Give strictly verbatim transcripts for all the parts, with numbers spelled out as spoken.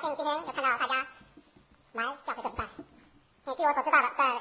今天又看到大家来教会这一块。那据我所知道的，在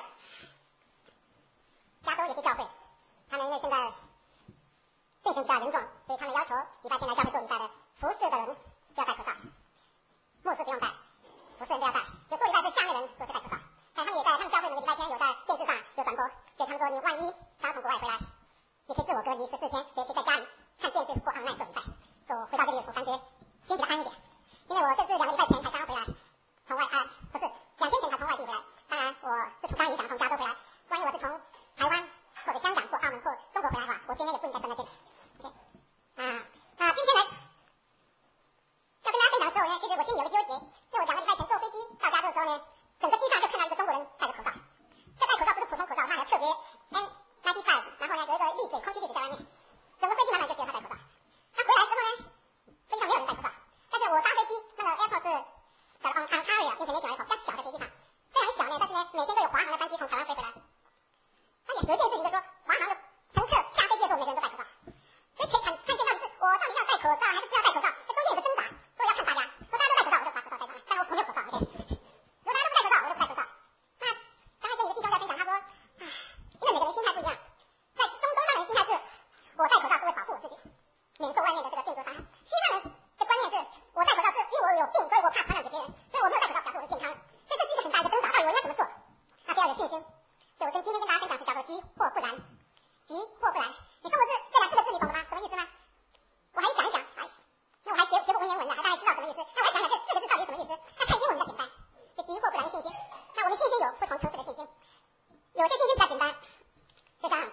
加州有些教会，他们因为现在病情比较严重，所以他们要求礼拜天来教会做礼拜的服侍的人要戴口罩，牧师不用戴，服侍人都要戴，就做礼拜是下面的人都是戴口罩。但他们也在他们教会每个礼拜天有在电视上有转播，所以他们说你万一刚从国外回来，你可以自我隔离十四天，也可以在家里看电视或 online 做礼拜。所以我回到这里，我感觉心比较安一点，因为我这是两个礼拜前才刚回来，从外啊不是两天前才从外地回来。当然我是受刚影响从加州回来，万一我是从台湾或者香港或澳门或中国回来的话，我今天也不应该站在这里。OK 啊啊，今天来要跟大家分享的时候呢，其实我心里有个纠结，就我两个礼拜前坐飞机到加州的时候呢，整个机上就看到一个中国人戴着口罩，这戴口罩不是普通口罩，它还特别 N 九十五，然后呢有一个滤嘴空气滤嘴在外面，整个飞机满满就只有他戴口罩。他回来之后呢，飞机上没有人戴口罩，但是我搭飞机那个 airport 是叫 on Ontario International Airport 比较小的飞机场，虽然很小呢，但是呢每天都有华航的班机从台湾飞回来。而且有一件事情就是说，华航的乘客下飞机的时候每个人都戴口罩，所以可以看看见到的是我到底要戴口罩还是不要戴口罩，这中间有个挣扎，所以要看大家。如果大家都戴口罩，我就把口罩戴上来，但我没有口罩 ，OK。如果大家都不戴口罩，我就不戴口罩。那刚才跟一个弟兄在分享，他说，唉，因为每个人心态不一样，在中东那人心态是，我戴口罩是为保护我自己，免受外面的这个病毒伤害。西方人的观念是，我戴口罩是因为我有病，所以我怕传染给别人，所以我没有戴口罩表示我是健康的。所以这是一个很大的挣扎，到底我应该怎么做？那不要有信心。所以我跟今天跟大家分享是叫做急或不然，急或不然。你中文字这两四个字你懂了吗？什么意思吗？我还想一想，哎，那我还学学过文言文呢，还大概知道什么意思。那我还想想这四个字到底什么意思？那看英文比较简单，就急或不然的信心。那我们信心有不同层次的信心，有些信心比较简单，就像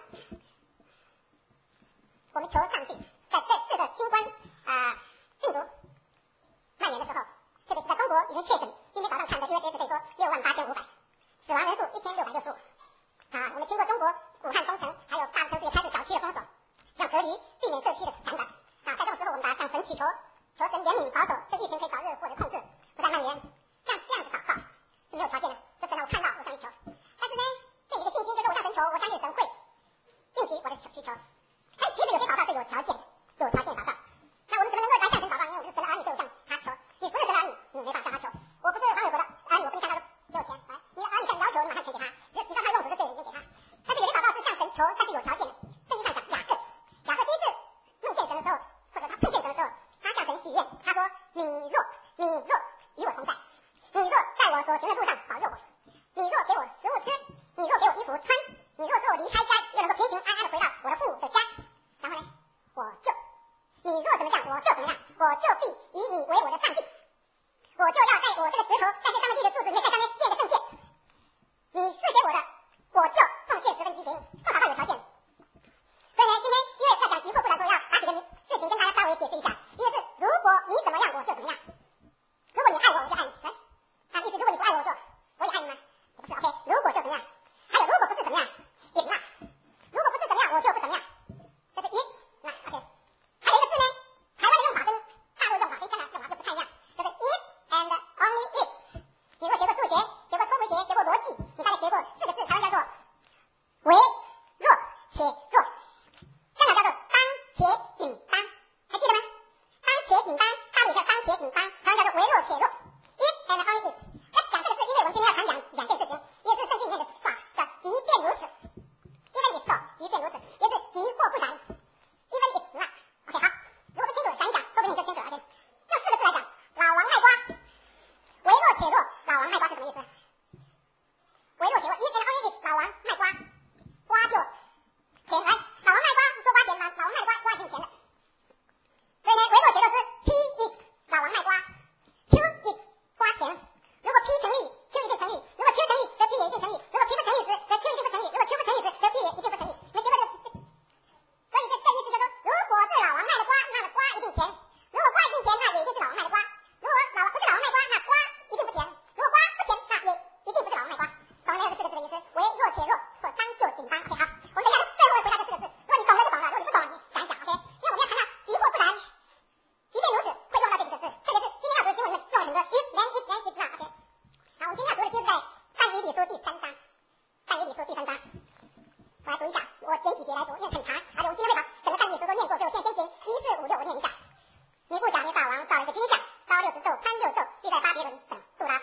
我们求上帝在这次的新冠啊、呃、病毒蔓延的时候，特别是在中国已经确诊，今天早上看的 U S S 可以说六万八千五百，死亡人数一千六百六十五。啊，我们经过中国武汉封城，还有大城市也开始小区的封锁，要隔离，避免社区的传染。啊，在这种时候，我们大家向神祈求，求神怜悯保守，这疫情可以早日获得控制，不再蔓延。像这样子祷告是没有条件的，这神让我看到，我向你求。但是呢，这有一个信心，就是我向神求，我相信神会应许我的需求。但其实有些祷告是有条件的，有条件祷告。那我们怎么能够来向神祷告？因为我们是神的儿女，所以我向他求。你不是神的儿女，你没办法向他求。我不是网友国的儿女，我不能向他说给我钱，来，你的儿女向你要求，你马上钱给他。你知道他用途是对，你就给他。但是有些祷告是向神求，但是有条件的。圣经上讲雅各，雅各第一次梦见神的时候，或者他碰见神的时候，他向神许愿，他说：你若你若与我同在，你若在我所行的路上保佑我，你若给我食物吃，你若给我衣服穿，你若使我离开家，又能够平平安安的回到我的父的家，然后呢，我就你若怎么样，我就怎么样，我就必以你为我的上帝，我就要在我这个石头，在这上帝的柱子里面，在上面建个圣殿。你赐给我的，我就奉献十分之一给你，这祷告有条件。所以呢，今天因为要讲急或不然，说要把几个事情跟大家稍微解释一下。一个是如果你怎么样，我就怎么样；如果你爱我，我就爱你。来，啊，意思如果你不爱我，我就我也爱你吗？不是 ，OK， 如果就怎么样？还有如果不是怎么样，也不那；如果不是怎么样，我就不怎么样。这是一，那 OK。还有一个字呢，台湾的用法跟大陆用法跟香港用法就不太一样，就是 if and only if。你如果学过数学，学过抽回学，学过逻辑，你大概学过四个字，台湾叫做唯若且若，香港叫做当且仅当，还记得吗？当且仅当，大陆也叫当且仅当，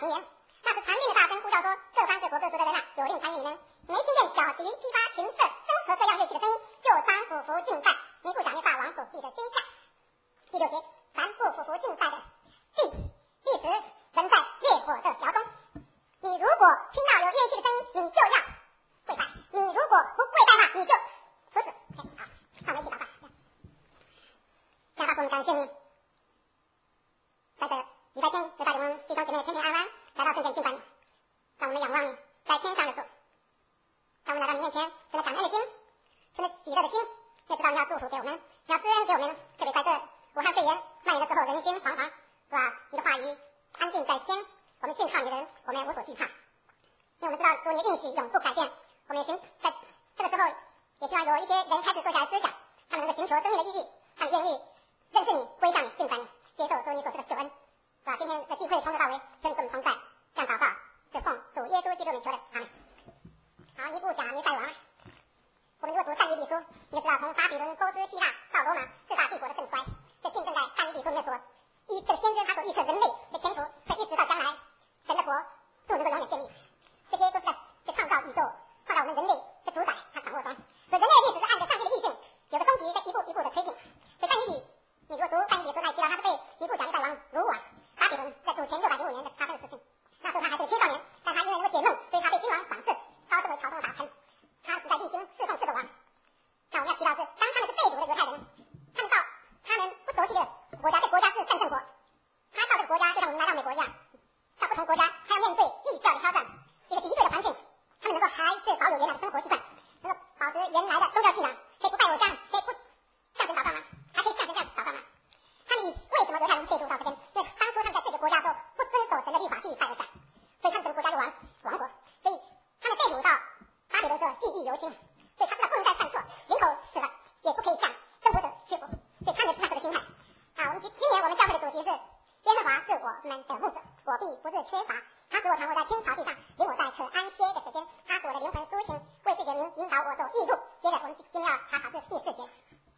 言。那是长命的大声呼叫说，各方各国各族的人啊，有令参与你们，没听见小笛、琵琶、琴瑟、笙和各样乐器的声音，就当俯伏敬拜，你不讲灭大王所立的金像。第六节，凡不俯伏敬拜的，必必死人在烈火的窑中。你如果听到有乐器的声音，你就要跪拜；你如果不跪拜嘛，你就不是。好，放回去祷告。加大我们感谢你，在这礼拜天就带领我们弟兄姐妹天天安安来到圣殿敬拜你，让我们仰望你在天上的主，当我们来到你面前，存了感恩的心，存了喜乐的心，也知道你要祝福给我们，你要施恩给我们，特别在这武汉肺炎蔓延的时候，人心惶惶，是吧？你的话语安静在天，我们信靠你的人，我们无所惧怕，因为我们知道主你的应许永不改变。我们也寻在这个时候，也希望有一些人开始坐下来思想，他们能够寻求生命的意义，他们愿意认识你、归向你、敬拜你，接受主你所赐的救恩，是吧？今天的聚会从头到尾，求你跟我们同在，这样祷告是奉主耶稣基督名求的，阿门。好，一步讲一再完了。我们如果读但以理书，你就知道从巴比伦、波斯、希腊到罗马四大帝国的盛衰，这见证在但以理书里面所预这个先知他所预测人类的前途，会一直到将来神的国就能够永远建立。这些都是在在创造宇宙、创造我们人类的主宰他掌握中。所以人类的历史是按照上帝的意境，有个终极在一步一步的推进。所以但以理，你如果读但以理书，那知道他是被尼布甲尼撒王掳往巴比伦，在主前六百零五年的发生的事情。那时候他还是个青少年，但他因为能够解梦，所以他被君王赏赐，高升为朝中的大臣。他是在历经侍奉四个王。那我们要提到是，当他们是被掳的犹太人，他们到他们不熟悉的国家，这国家是战胜国，他到这个国家就像我们来到美国一样，到不同国家，他要面对异教的挑战，一个敌对的环境，他们能够还是保有原来的生活习惯，能够保持原来的宗教信仰，可以不拜偶像，可以不向神祷告吗？还可以向神这样祷告吗？他们以为什么犹太人被掳到这边？因为当初他们在这个国家的时候不遵守神的律法，去拜偶像，所以他们整个国家就亡亡国，所以他们被掳到巴比伦的时候记忆犹新，所以他知道不能再犯错，领口死了也不可以向征服者屈服，所以他们是那时的心态。啊，我们今今年我们教会的主题是耶和华是我们的牧者，我必不是缺乏。他使我躺卧在青草地上，领我在可安歇的时间。他使我的灵魂苏醒，为自己的名引导我走义路。接着我们今天要查考是第四节。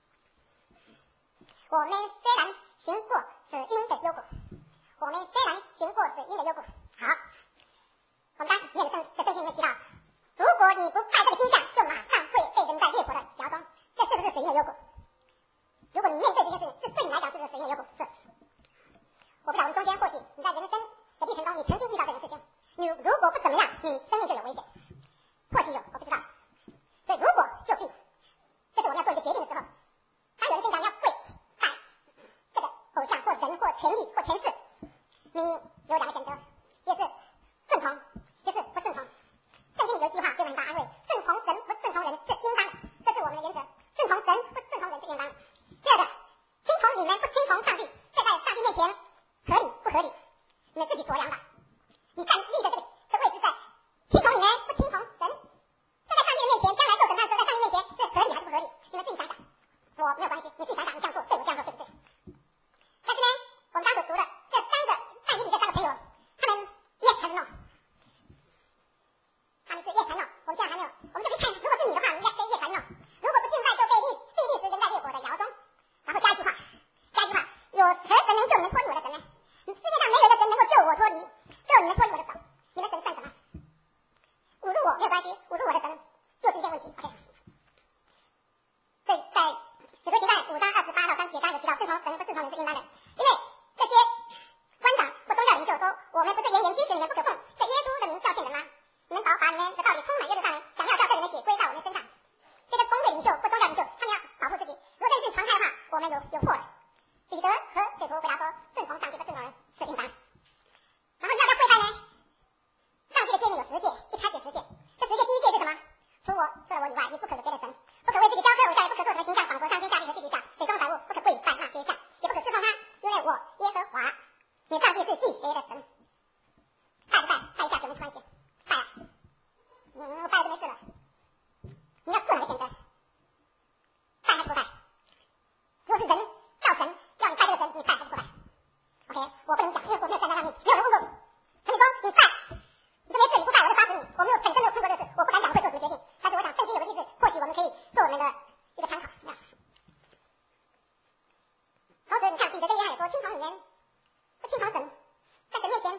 我们虽然行过死荫的幽谷，我们虽然行过死荫的幽谷。好，我们刚念的圣在圣经里面提到，如果你不拜这个金像，就马上会被扔在烈火的窑中。这是不是死荫的幽谷？如果你面对这件事情，这对你来讲是不是死荫的幽谷？是。我不知道我们中间或许你在人生的历程中，你曾经遇到这种事情，你如果不怎么样，你生命就有危险。或许有，我不知道。所以如果就必，这是我们要做一个决定的时候。当有人跟你讲你要跪拜这个偶像或人或权力或权势，你有两个选择，也是顺从，也是不顺从。圣经里有一句话给我们很大安慰：顺从神不顺从人是应当的，这是我们的原则。顺从神不顺从人是应当的。第二个，听从你们不听从上帝，这在上帝面前合理不合理？你们自己酌量吧。你站立在这里，这位置在听从你们不听从神，这在上帝的面前，将来受审判的时候，在上帝面前，这合理还是不合理？你们自己想想。我没有关系，你自己想想，你这样做对，我这样做对不对？但是呢，我们刚所读的这三个但以理这三个朋友，他们 yes 还是 no？ 他们是 yes 还是 no？ 我们现在还没有，我们就可以看，如果是你的话，你 yes 对 yes 还是 no？ 如果不敬拜，就被立被立时扔在烈火的窑中。然后加一句话，加一句话，有何神能救你们脱离我的神呢？你世界上没有一个神能够救我脱离，救你们脱离我的手，你们神算什么？侮辱我没有关系，侮辱我的神就是一件问题。OK。所以在使徒行传五章二十八到三十节，刚才有提到顺从神不顺从人是应当的，因为这些官长或宗教领袖说，我们不是严严禁止你们不可奉这耶稣的名教训人吗？你们把把你们的道理充满耶路撒冷，想要叫这人的血归到我们身上。这些公会领袖或宗教领袖，他们要保护自己，如果这是常态的话，我们有有错了。彼得和使徒回答说，顺从上帝和顺从人是应当。然后要不要跪拜呢？上帝的诫命有十诫，一开始十诫，这十诫第一诫是什么？除我除了我以外，你不可有别的神，不可为自己雕刻偶像，也不可做什么形象，仿佛上天下地和地底下水中百物，不可跪拜那些像，也不可侍奉他，因为我耶和华你上帝是祭邪的神。拜不拜？拜一下有没有关系？拜啊！嗯，我拜了就没事了。你要做哪个选择？拜还是不拜？如果是人造神要你拜这个神，你拜还是不拜 ？OK， 我不能讲，因为我没有站在上面，没有人问过你。可你说你拜，你这没事，你不拜我就杀死你。我没有本身没有碰过这事，我不敢讲我会做什么决定。但是我想圣经有个例子，或许我们可以做我们的一个参考。同时，你看彼得跟约翰也说，听从你们不听从神，在神面前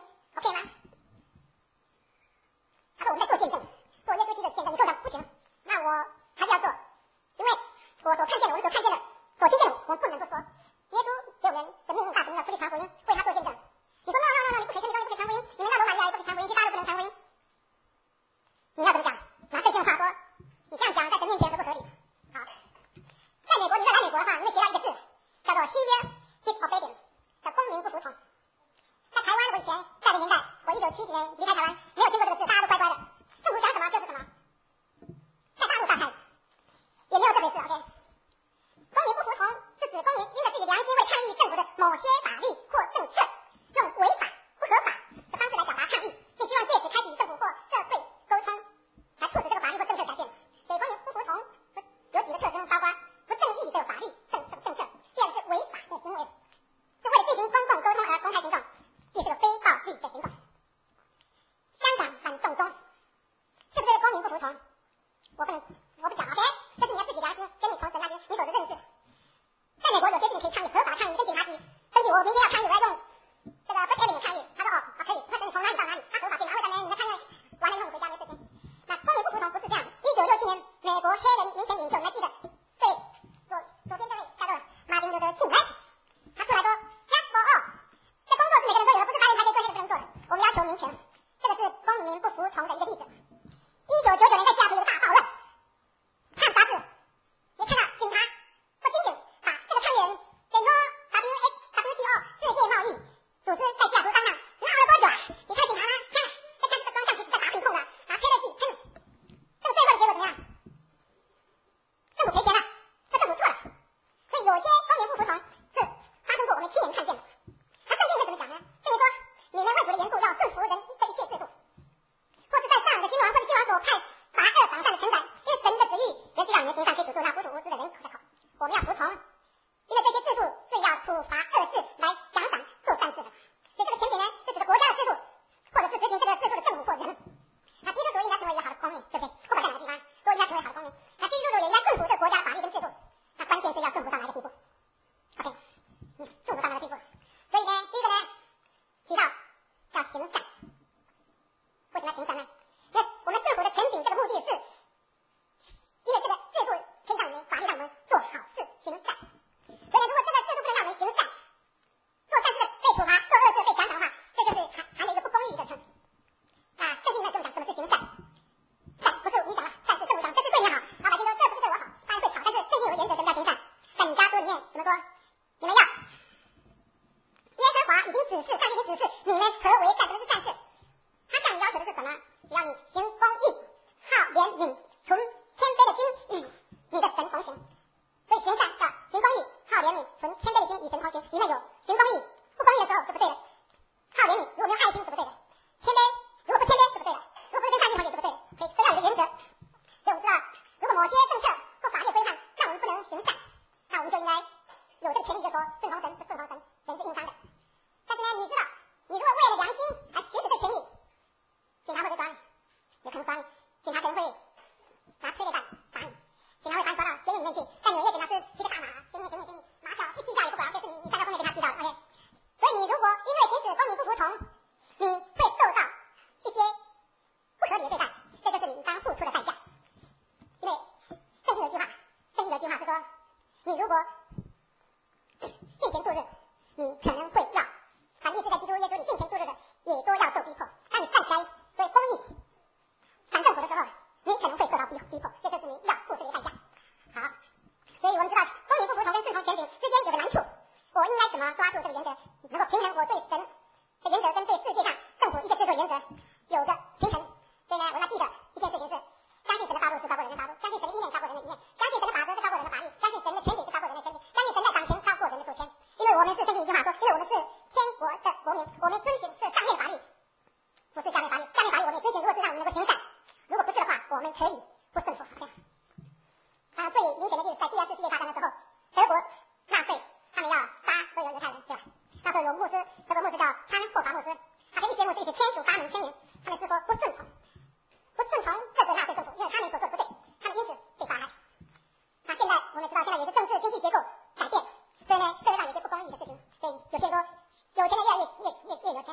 看见了，所听见了，我们不能不说。耶稣给我们的命令大使命要出去传福音，为他做见证。你说 no no no no， 你不可以，你不可以传福音，你们到罗马尼亚也不可以传福音，其他都不能传福音。你要怎么讲？拿这句话说，你这样讲在神面前是不合理的。好，在美国，你要来美国的话，你会学到一个字，叫做 fear disobedience， 叫公民不服从。在台湾，我以前在的年代，我一九七几年离开台湾，没有听过这个字，大家都乖乖的，政府讲什么就是什么。在大陆上海也没有这回事 ，OK。公民不服从是指公民因着自己良心为抗议政府的某些法律或政策，用违法不合法的方式来表达抗议，并希望借此开启政府或社会沟通，来促使这个法律或政策改变。所以公民不服从有几个特征，包括不正义的法律政政政策，第二个是违法的行为，是为了进行公共沟通而公开行动，即是个非暴力的行动。香港反送中是不是公民不服从？我不能，我不讲 OK， 这是你要自己良心跟你从神那边你所的认识。在美国有些事情可以抗议，合法抗议，跟警察局根据我明天要抗议，我要用这个不贴领的抗议，他说哦啊可以，他说你从哪里到哪里，他合法警察会在那里，你的抗议完了以后你回家没事情。那公民不服从不是这样。一九六七年，美国黑人民权领袖，你还记得？对，左左边这位叫做马丁路德金，他出来说 Just for all， 这工作是每个人都有的，不是白人才可以做，黑人不能做的。我们要求民权，这个是公民不服从的一个例子。一九九九年在西雅图有个大暴乱，看杂志也看到警察或军警把这个参议员给说 W H W T O 世界贸易组织在西雅图上让闹了多久啊？你看警察呢，看在看这个装上去在打很痛的，然后贴了剂，喷，这个最后的结果怎么样？政府赔钱了，这政府错了。所以有些公民不服从是发生过，我们亲眼看见的。他正面是怎么讲呢？正面说你们为主的缘故要顺服人的一切制度，或是在上的君王或者君王所派罚恶赏善的臣宰，因为神的旨意也是让你们行善可以诅咒那糊涂无知的人口的口。我们要服从，因为这些制度是要处罚恶事来奖赏做善事的。所以这个前提呢，是指的国家的制度，或者是执行这个制度的政府或人。那基督徒应该成为一个好的公民，对不对？不管在哪个地方，都应该成为好的公民。那基督徒也应该顺服这个国家法律跟制度。那关键是要顺服到哪个地步 ？OK， 嗯，顺服到哪个地步？所以呢，第一个呢，提到要行善。为什么要行善呢？因为我们政府的权柄这个目的是，因为这个制度可以让我们法律让我们做好事行善。所以呢，如果这个制度不能让我们行善，做善事的被处罚，做恶事被奖赏的话，这就是含含了一个不公义的成分。啊，圣经呢跟我们讲什么是行善，善不是你讲了，善是政府讲这是对你好，老百姓说这不是对我好，当然会吵，但是圣经有个原则，什么叫行善？在你家书里面怎么说？你们要耶和华已经指示，上帝已经指示你们何为善，什么是善事？他向你要求的是什么？只要你行公义，好怜悯，存谦卑的心与你的神同行。所以行善叫行公义，好怜悯，存谦卑的心与神同行。里面有行公义，不公义的时候是不对的；好怜悯，如果没有爱心是不对的；谦卑，如果不谦卑是不对的；如果不是跟上帝同行是不对的。所以这要有一个原则。所以我们知道，如果某些政策或法律规范让我们不能行善，那我们就应该有这个权利，就说顺从神是顺从神，人是应当的。但是呢，你知道，你如果为了良心来行使这权利，警察会抓你，有可能抓你，警察可能会拿催泪弹打你，警察会把你抓到监狱里面去。在纽约，警察是骑个大马，给你给你给你马脚一记掉也不管，就是你你站在后面给他记到 ，OK。所以你如果因为行使公民不服从，你会受到一些不合理的对待，这就是你当付出的代价。因为圣经有句话，圣经有句话是说，你如果进前度日，你可能会要，反义是在基督耶稣里进前度日的，也都要受逼迫。当你站起来所以公义反政府的时候，你可能会受到逼逼迫，这就是你要付出的代价。好，所以我们知道公民不服从跟顺从权柄之间有个难处，我应该怎么抓住这个原则，能够平衡我对神的原则跟对世界上政府一个制度原则有个平衡。所以呢，我要记得一件事情是，相信神的道路是高过人的道路，相信神的意念高过人的意念，相信神的法则是高过人的法律，相信神的权柄是高过人的权柄，相信神的掌权高过人的主权。因为我们是圣经一句话说，因为我们是天国的国民，我们遵循是上面法律，不是下面法律，下面法律我们也遵循，如果是让我们能够行善，如果不是的话，我们可以不顺服。这样，啊，最明显的就是在第二次世界大战的时候，德国纳粹他们要杀所有犹太人，对吧？那时候有牧师，这个牧师叫潘霍华牧师，他跟一些牧师一起签署发明声明，他们是说不顺从，不顺从这个纳粹政府，因为他们所做的不对，他们因此被杀害。那现在我们知道，现在也是政治经济结构改变，所以呢，社会上有些不公义的事情，所以有些人说有钱人越来越越越越有钱，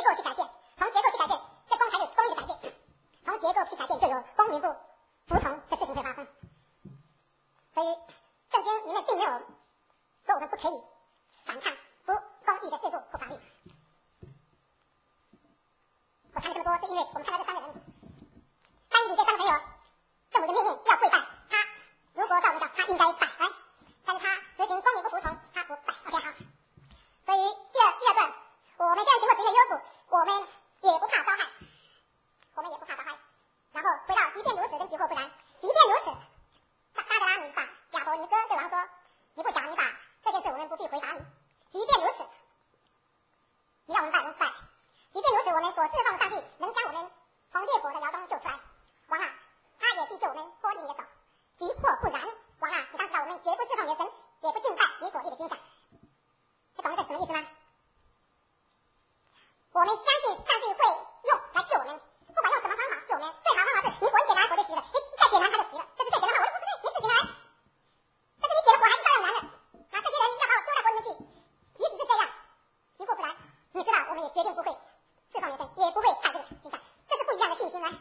构去改变，从结构去改变，这光还是光的改变，从结构去改变就有公民不服从的事情会发生。所以圣经里面并没有说我们不可以反抗不公义的制度或法律。我谈了这么多，是因为我们看到这三个人，三一这三个朋友，政府的命令要跪拜，他如果照着他应该拜，哎，但是他执行公民不服从，他不拜。OK 好。所以第二第二段，我们现在经过神的约束，我们也不怕遭害，我们也不怕遭害。然后回到即便如此跟即或不然，即便如此，撒撒德拉米法亚伯尼哥对王说，你不讲你把这件事我们不必回答你。即便如此，你让我们拜我们拜。即便如此，我们所侍奉的上帝能将我们从烈火的窑中救出来，王啊，他也必救我们脱离你的手。即或不然，王啊，你当知道我们绝不侍奉你的神，也不敬拜你所立的经上。这懂得这什么意思吗？我们相信上帝会用来救我们，不管用什么方法救我们，最好方法是你滚点燃火就熄了，你再点燃它就熄了，这是最简单的。我说不对，你自己来，但是你点了火还是照样燃的。啊，这些人要把我丢到火里面去，即使是这样，即或不然，你知道我们也决定不会释放你的神，也不会拜这个经上，这是不一样的信心啊。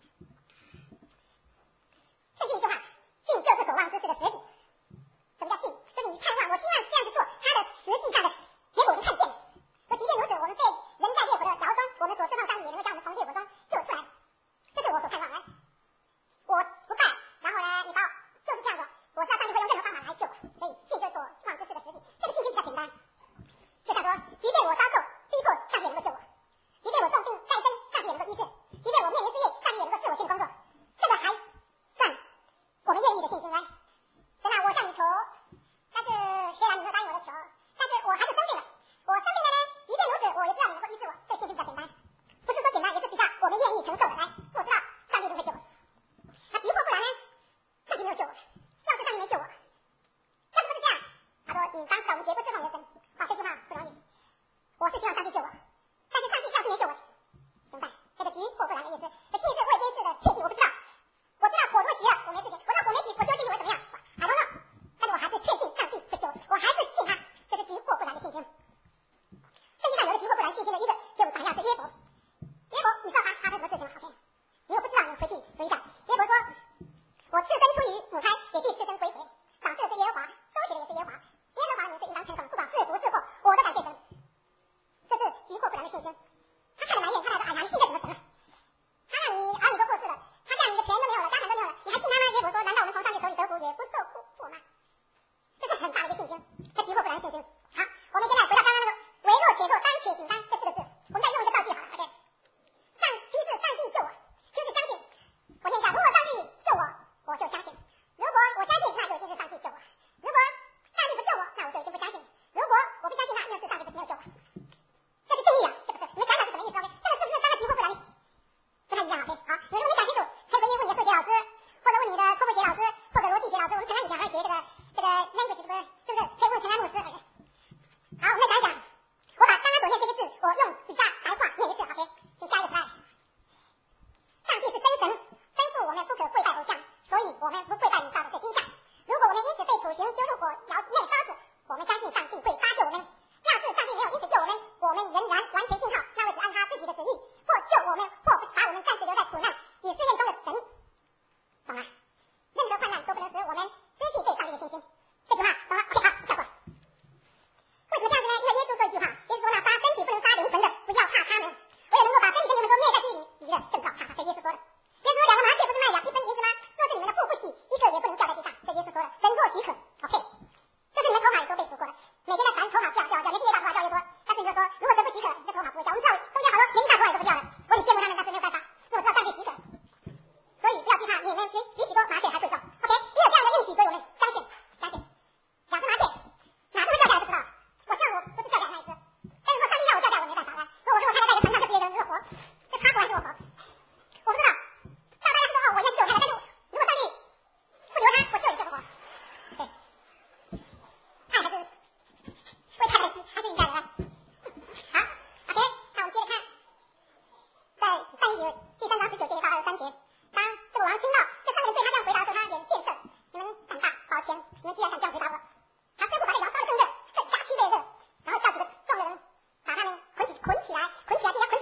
圣经一句话，信就是所望之事的实底。什么叫信？就是你盼望，我希望这样子做，它的实际上的结果我们看见了。所以即便如此，我们被人在烈火的窑中，我们所释放上帝也能够将我们从烈火中救出来，这是我所盼望的。我不拜，然后呢，你把我就是这样做，我知道上帝会用任何方法来救我，所以信就是所望之事的实底。这个信心比较简单，就像说，即便我遭受逼迫，上帝也能够救我；即便我重病在身，上帝也能够医治；即便我面临失业，上帝也能够赐我新的工作。这个还算我们愿意的信心呢。神啊，我向你求，但是虽然你没有答应我的求，但是我还是生病了。我生病了呢，即便如此，我也知道你能够医治我，这信心比较简单。不是说简单，也是比较我们愿意承受的。来，我知道上帝都会救我。那即或不然呢？上帝没有救我，要是上帝没救我，要是不是这样？他说你当知道我们绝不释放你的神。哇，这句话不容易。我是希望上帝救我，但是上帝要是没救我，怎么办？这个即或不然的意思，这信是未经事的确定，我不知道。我知道火如果熄了，我没事情；我知道火没熄，我丢进去会怎么样？I don't know。但是我还是确信上帝会救我，我还是信他，这是即或不然的信心。圣经上有个即或不然信心的一个，就讲一下是约伯。约伯，你知道他发生什么事情吗？好像你又不知道，你回去读一下。约伯说：“我赤身出于母胎，也必赤身归回。赏赐的是耶和华，收取的也是耶和华。耶和华的名是应当称颂，不管是福是祸，我都感谢神。”这是即或不然的信心。他看着埋怨，他来说：“哎呀，你信这什么神啊？他让你儿女都过世了，他这样你的钱都没有了，家产都没有了，你还信他吗？”约伯说：“难道我们从上帝手里得福，也不受苦苦吗？”这是很大的一个信心，这即或不然的信心。好，我们现在回到刚刚那个“唯若且作，当且行当”这四个字，我们再用一个造句好了。OK， 上第一次上帝救我，就是相信。我念一下：如果上帝救我，我就相信；如果我相信，那就一定是上帝救我；如果上帝不救我，那我就一定不相信；如果我不相信，那一定是上帝没有救我。这是定义啊，这不是？你们想想是什么意思 ？OK， 这个是不是三个即或不然的？不太一样 OK， 好，你如果没想清楚，可以回去问你的数学老师，或者问你的科普学老师，或者逻辑学老师。我们陈安以前还学这个这个 language 是不是？是不是？可以问陈安牧师 OK。好，我们再讲一讲，我把刚刚所念这些字，我用比较白话念一次 OK， 请下一个 slide。上帝是真神，吩咐我们不可跪拜偶像，所以我们不跪拜你造的这金像。如果我们因此被处刑丢入火窑内烧死，我们相信上帝会搭救我们。要是上帝没有因此救我们，我们仍然完全信靠，那位只按他自己的旨意，或救我们，或把我们暂时留在苦难与试验中的神。懂吗？任何患难都不能使我们失去对上帝的信心。这句话懂了 ？OK， 好，跳过。为什么这样子呢？因为耶稣说一句话，耶稣说那杀身体不能杀灵魂的，不要怕他们；我也能够把身体跟你们都灭在地里，你的更要怕他。这耶稣说的。耶稣说两个麻雀不是卖两一分银子吗？若是你们的腹不细，一个也不能掉在地上。这耶稣说的。人若许可 ，OK， 就是你们头发也都被数过了。每天在谈头发掉掉掉，年纪越大头发掉越多。但是你就说，如果神不许可，你的头发不会掉。我们知道中间好多年纪大头发也都不掉了，我很羡慕他们，但是没有办法，因为我知道上帝许可。所以不要惧怕，你们比比许多麻雀还贵重。OK， 也有这样的应许，所以我们相信，相信。两只麻雀哪只会掉下来不知道，我希望我不是掉下来那一只。但是说上帝让我掉下来，我没办法来。说我如果太太在一个船上，就直接扔热火，这他活还是我活？我不知道。大家是说哦，我应该救太太，但是如果上帝不留他，我救也救不活。对，爱还是为太太还是应该的。好 ，OK， 那我们接着看，在上一节第三章十九节到二十三节。当这个王听到这三个人对他这样回答的时候，他脸变色。你们长大，抱歉，你们既然敢这样回答我，他吩咐把这窑烧得更热，更加漆倍热，然后叫几个众的人把他们捆起捆起来，捆起来，替他捆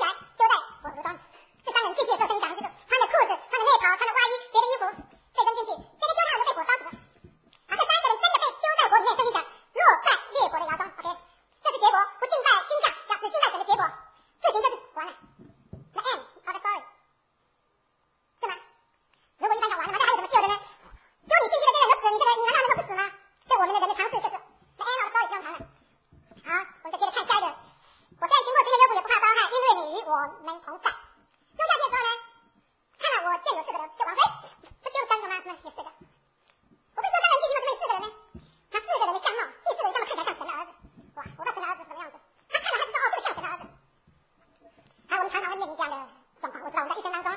人同在。走下去的时候呢，看到我见有四个人，就往回，不就三个吗？那有四个。我不是说三人进去为什么有四个人呢？那四个人的相貌，第四个人相貌看起来像神的儿子。哇，我不知道神的儿子是什么样子。他看了他就说哦，这个像神的儿子。而我们常常会面临这样的状况，我知道我们在一生当中，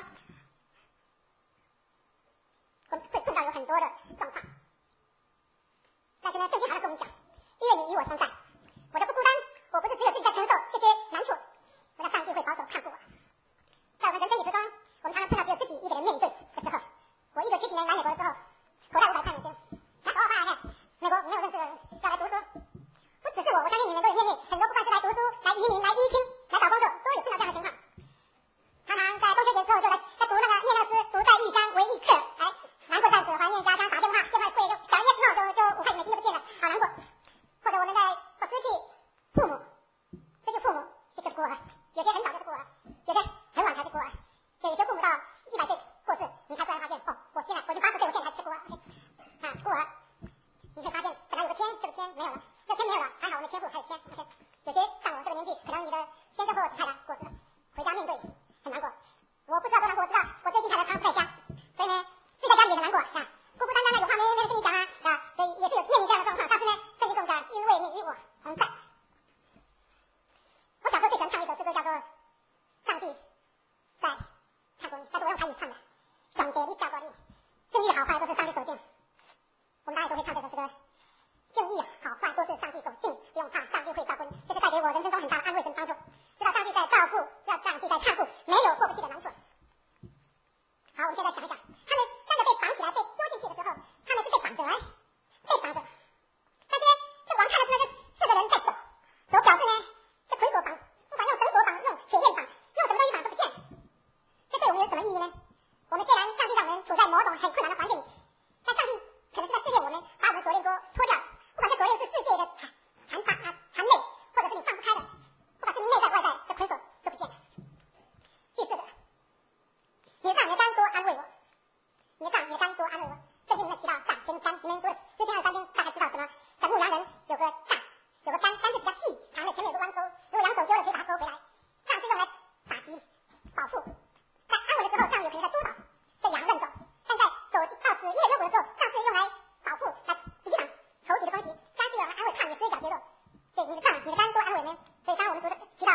我们会碰到有很多的状况。但是呢，圣经好像跟我们讲，因为你与我同在，我就不孤单，我不是只有自己在承受这些难处，我的上帝会保守看顾我。在我们人生旅途中，我们常常碰到只有自己一个人面对的时候。我一九七几年来美国的时候，口袋五百块美金，拿头发发来，美国没有认识的人要来读书，不只是我，我相信你们都有面对，很多不管是来读书、来移民、来依亲、来找工作，都有碰到这样的情况。常常在中秋节之后就来在读那个念那个诗，读在异乡为异客，哎，难过在此怀念家乡，打电话电话费就小一闹就就五块美金就不见了，好难过。或者我们在失去父母，失去父母就是孤儿，有些很早就是孤儿，有些很晚才是孤儿，所以有些父母到一百岁过世，你才突然发现哦，我现在我已经八十岁，我现在才是孤儿，啊，孤儿，你会发现本来有个天，这个天没有了，这天没有了，还好我们天赋还有天，有些像我这个年纪，可能你的先生或者太太过世了，回家面对很难过。我不知道多难过，我知道我最近太太常不在家，所以呢，自己在家里也很难过啊，孤孤单单的，有话没人跟你讲啊，啊，所以也是有面临这样的状况。但是呢，圣经中讲，因为你与我同在。我小时候最喜欢唱一首诗歌，叫做《上帝在看过你》，但是我用台语唱的，上帝你照顾你，正义好坏都是上帝所定。我们大家都会唱这首诗歌，正义好坏都是上帝所定，不用怕，上帝会照顾你，这是带给我人生中很大的安慰跟帮助。知道上帝在照顾，知道上帝在看顾，没有过不去的难处。好，我们现在想一想，他们三个被绑起来被丢进去的时候，他们是被绑着哎，被绑着。但是呢，这王看的是那个四个人在走，走表示呢是捆锁绑，不管用绳索绑、用铁链绑、用什么东西绑都不见。这对我们有什么意义呢？我们虽然上帝让我们处在某种很困难的环境里，但上帝可能是在试验我们，把我们锁链都脱掉，不管这锁链是世界的缠缠啊缠累，或者是你放不开的，不管是内在外在的捆锁都不见了。第四个，你的杖，你的竿多安慰我，你的杖，你的竿多安慰我。最近你们提到杖跟竿，你们读了诗篇二三篇，大概知道什么？在牧羊人有个杖，有个竿，竿是比较细长的，前面有个弯钩，如果羊走丢了可以把它勾回来。杖是用来打击、保护，在安稳的时候，杖有可能在督导，在羊认走；但在走到死一个幽谷的时候，杖是用来保护、来抵挡仇敌的攻击，竿是用来安慰抗你手脚结肉。对，你的杖、你的竿多安慰我们。所以刚刚我们读的提到，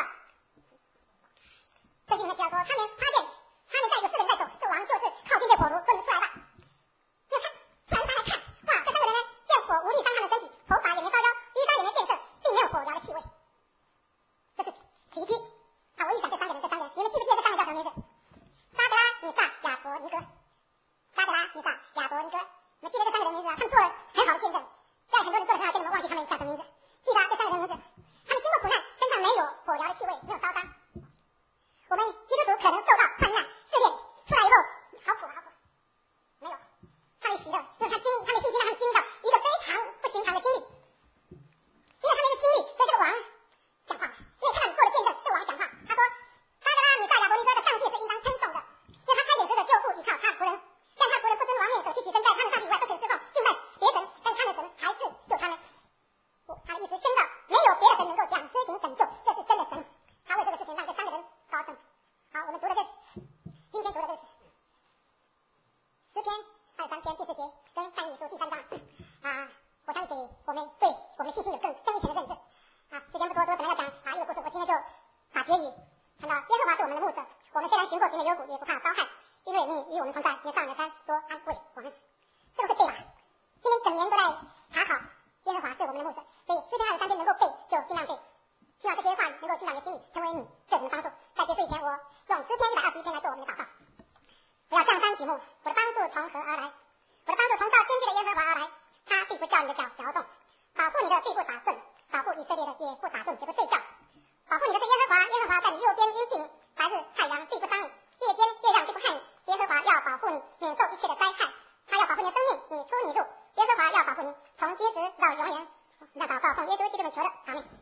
圣经里面提到说，他们发现他们在有四个人在走，这王就是靠近这火炉不能出来了。因为他突然发来看，哇，这三个人呢，见火无力伤他们身体，头发也没烧焦，衣裳也没变色，并没有火燎的气味。这是奇迹。好，我一想这三个人，这三个人，你们记不记得这三个叫什么名字？沙德拉、米萨、亚伯尼哥。沙德拉、米萨、亚伯尼哥，你们记得这三个人名字啊？他们做了很好的见证。现在很多人做了很好的见证，忘记他们叫什么名字。记得啊，这三个人名字，他们经过苦难，身上没有火燎的气味，没有烧伤。我们基督徒可能受到患难试炼，出来以后好苦好苦，没有，他们喜乐，因为他经历，他们信心让他们经历到一个非常不寻常的经历，因为他们的经历，所以这个王讲话，因为看到你做的见证，这王讲话，他说，沙德拉、米萨、亚伯尼哥的上帝是应当称颂的，因为他开眼时的救父依靠他仆人，让他仆人不尊王面，舍弃己身，在他们上帝以外不肯侍奉敬拜别神，但他们神还是救他们。他的意思宣告，没有别的神能够这样施行拯救，这是真的神，他为这个事情让这三个人高升。好，我们读的这今天读的这诗篇二十三篇第四节跟但以理书第三章啊，我相信我们对我们的信心有更深一层的认识啊。时间不多，我本来要讲啊一个故事，我今天就把结语谈到耶和华是我们的牧者，我们虽然行过敌的幽谷，也不怕遭害，因为你与我们同在，你的杖你的竿多安慰我们。这个会背吧？今天整年都在查考耶和华是我们的牧者，所以诗篇二十三篇能够背就尽量背。希望这些话语能够进到你的心里，成为你个人的帮助。在结束以前，我用诗篇一百二十一篇来做我们的祷告。我要降山举目，我的帮助从何而来？我的帮助从造天地的耶和华而来。他必不叫你的脚摇动，保护你的必不打盹，保护以色列的也不打盹，也不睡觉。保护你的是耶和华，耶和华在你右边阴性，白日太阳必不伤你，夜间月亮必不害你。耶和华要保护你，免受一切的灾害。他要保护你的生命，你出你入。耶和华要保护你，从今时到永远。那祷告奉耶稣基督的求的，阿门。